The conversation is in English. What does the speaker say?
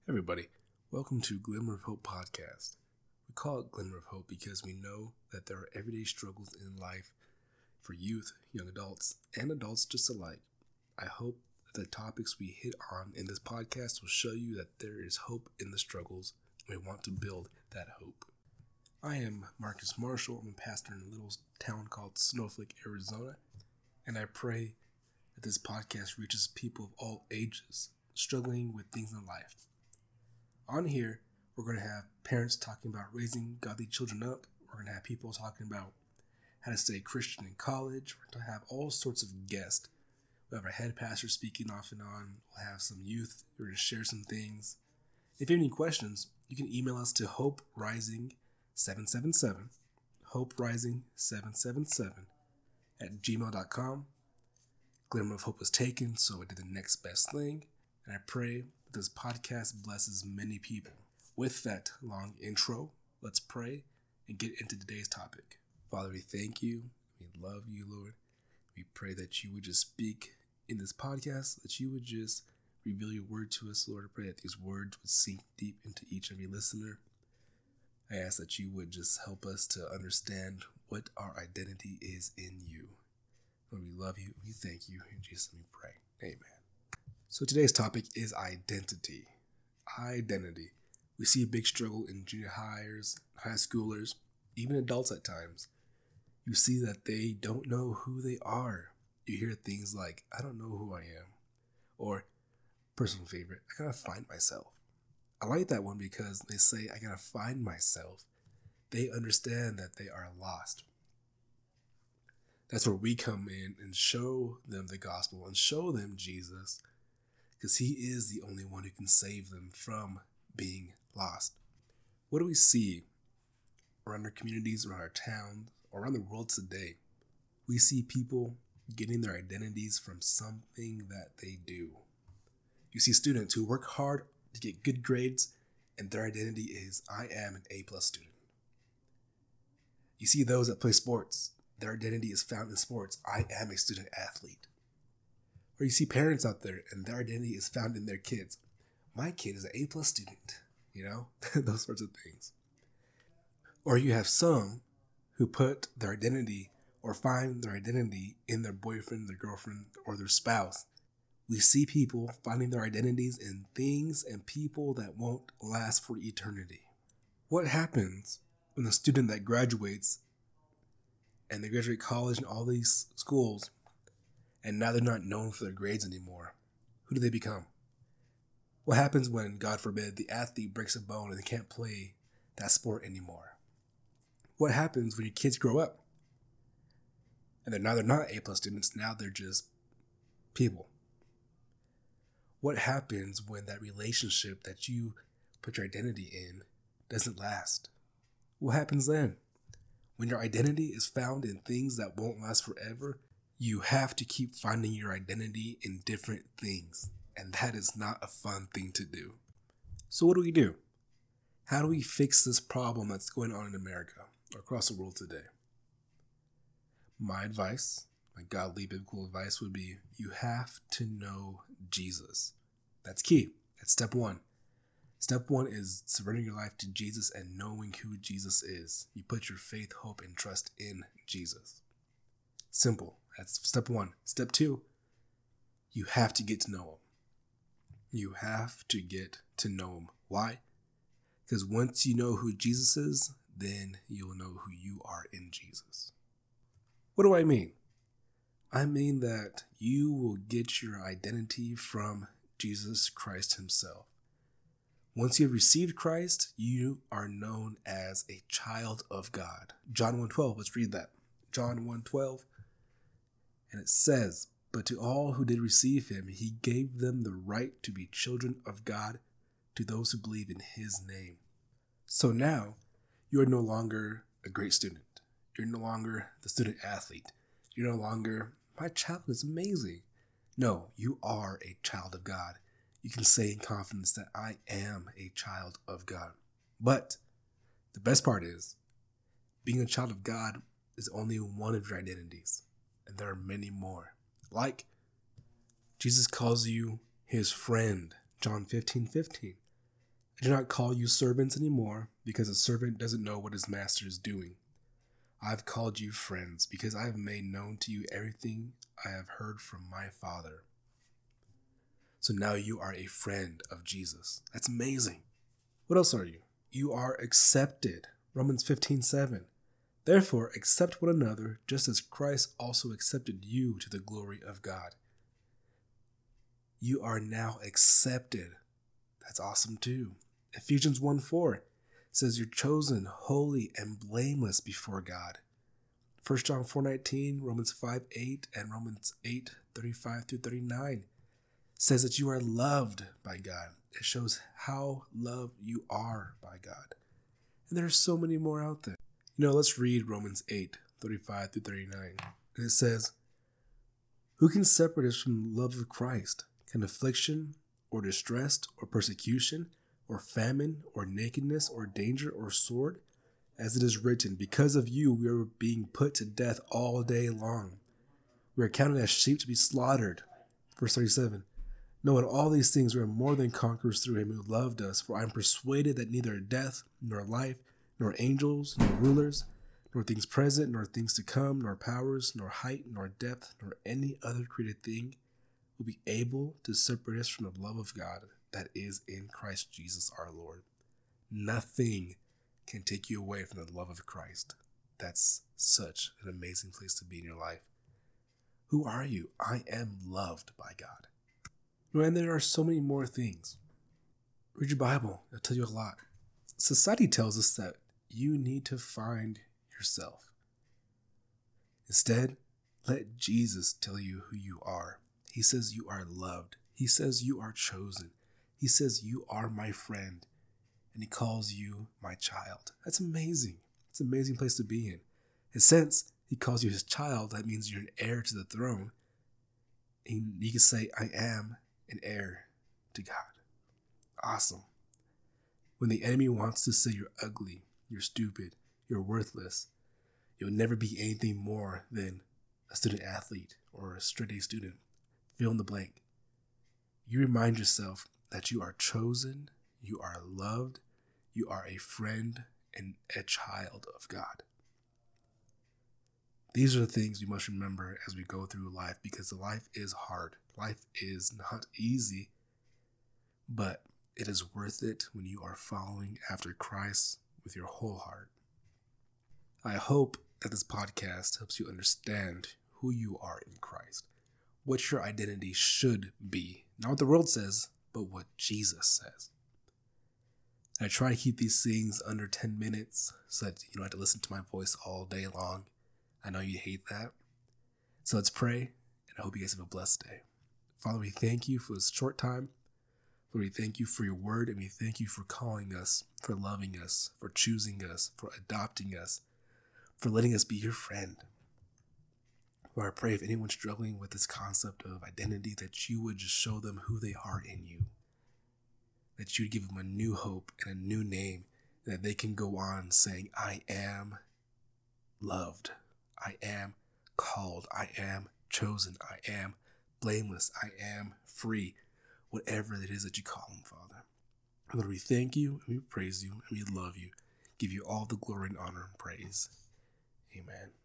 Everybody, welcome to Glimmer of Hope podcast. We call it Glimmer of Hope because we know that there are everyday struggles in life for youth, young adults, and adults just alike. I hope that the topics we hit on in this podcast will show you that there is hope in the struggles, and we want to build that hope. I am Marcus Marshall. I'm a pastor in a little town called Snowflake, Arizona, and I pray that this podcast reaches people of all ages struggling with things in life. On here, we're going to have parents talking about raising godly children up. We're going to have people talking about how to stay Christian in college. We're going to have all sorts of guests. We'll have our head pastor speaking off and on. We'll have some youth. We're going to share some things. If you have any questions, you can email us to hoperising777, hoperising777 at gmail.com. Glimmer of Hope was taken, so I did the next best thing. And I pray this podcast blesses many people. With that long intro, let's pray and get into today's topic. Father, we thank you. We love you, Lord. We pray that you would just speak in this podcast, that you would just reveal your word to us, Lord. I pray that these words would sink deep into each and every listener. I ask that you would just help us to understand what our identity is in you. Lord, we love you. We thank you. In Jesus' name we pray. Amen. So today's topic is identity. Identity. We see a big struggle in junior hires, high schoolers, even adults at times. You see that they don't know who they are. You hear things like, I don't know who I am. Or, personal favorite, I gotta find myself. I like that one because they say, I gotta find myself. They understand that they are lost. That's where we come in and show them the gospel and show them Jesus, because he is the only one who can save them from being lost. What do we see around our communities, around our towns, around the world today? We see people getting their identities from something that they do. You see students who work hard to get good grades, and their identity is, I am an A+ student. You see those that play sports, their identity is found in sports. I am a student athlete. Or you see parents out there and their identity is found in their kids. My kid is an A+ student, those sorts of things. Or you have some who put their identity or find their identity in their boyfriend, their girlfriend, or their spouse. We see people finding their identities in things and people that won't last for eternity. What happens when a student that graduates and they graduate college and all these schools, and now they're not known for their grades anymore? Who do they become? What happens when, God forbid, the athlete breaks a bone and they can't play that sport anymore? What happens when your kids grow up and they're not A+ students, now they're just people? What happens when that relationship that you put your identity in doesn't last? What happens then? When your identity is found in things that won't last forever, you have to keep finding your identity in different things. And that is not a fun thing to do. So what do? How do we fix this problem that's going on in America or across the world today? My advice, my godly biblical advice would be, you have to know Jesus. That's key. That's step one. Step one is surrendering your life to Jesus and knowing who Jesus is. You put your faith, hope, and trust in Jesus. Simple. That's step one. Step two, you have to get to know him. You have to get to know him. Why? Because once you know who Jesus is, then you'll know who you are in Jesus. What do I mean? I mean that you will get your identity from Jesus Christ himself. Once you have received Christ, you are known as a child of God. John 1:12, let's read that. John 1:12. And it says, but to all who did receive him, he gave them the right to be children of God, to those who believe in his name. So now, you are no longer a great student. You're no longer the student athlete. You're no longer, my child is amazing. No, you are a child of God. You can say in confidence that I am a child of God. But the best part is, being a child of God is only one of your identities. And there are many more. Jesus calls you his friend, John 15:15. I do not call you servants anymore, because a servant doesn't know what his master is doing. I have called you friends, because I have made known to you everything I have heard from my Father. So now you are a friend of Jesus. That's amazing. What else are you? You are accepted. Romans 15:7. Therefore, accept one another, just as Christ also accepted you to the glory of God. You are now accepted. That's awesome too. Ephesians 1:4 says you're chosen, holy, and blameless before God. 1 John 4:19, Romans 5:8, and Romans 8:35-39 says that you are loved by God. It shows how loved you are by God. And there are so many more out there. Let's read Romans 8:35-39. And it says, who can separate us from the love of Christ? Can affliction, or distress, or persecution, or famine, or nakedness, or danger, or sword? As it is written, because of you we are being put to death all day long. We are counted as sheep to be slaughtered. Verse 37. No, in all these things we are more than conquerors through him who loved us. For I am persuaded that neither death, nor life, nor angels, nor rulers, nor things present, nor things to come, nor powers, nor height, nor depth, nor any other created thing will be able to separate us from the love of God that is in Christ Jesus our Lord. Nothing can take you away from the love of Christ. That's such an amazing place to be in your life. Who are you? I am loved by God. And there are so many more things. Read your Bible. It'll tell you a lot. Society tells us that you need to find yourself. Instead, let Jesus tell you who you are. He says you are loved. He says you are chosen. He says you are my friend. And he calls you my child. That's amazing. It's an amazing place to be in. And since he calls you his child, that means you're an heir to the throne. And you can say, I am an heir to God. Awesome. When the enemy wants to say you're ugly, you're stupid, you're worthless, you'll never be anything more than a student athlete or a straight A student, fill in the blank. You remind yourself that you are chosen, you are loved, you are a friend and a child of God. These are the things we must remember as we go through life, because life is hard. Life is not easy, but it is worth it when you are following after Christ with your whole heart. I hope that this podcast helps you understand who you are in Christ, what your identity should be, not what the world says, but what Jesus says. I try to keep these things under 10 minutes so that you don't have to listen to my voice all day long. I know you hate that. So let's pray, and I hope you guys have a blessed day. Father, we thank you for this short time. Lord, we thank you for your word, and we thank you for calling us, for loving us, for choosing us, for adopting us, for letting us be your friend. Lord, I pray if anyone's struggling with this concept of identity, that you would just show them who they are in you, that you would give them a new hope and a new name, that they can go on saying, I am loved, I am called, I am chosen, I am blameless, I am free, whatever it is that you call them, Father. Lord, we thank you, and we praise you, and we love you, give you all the glory and honor and praise. Amen.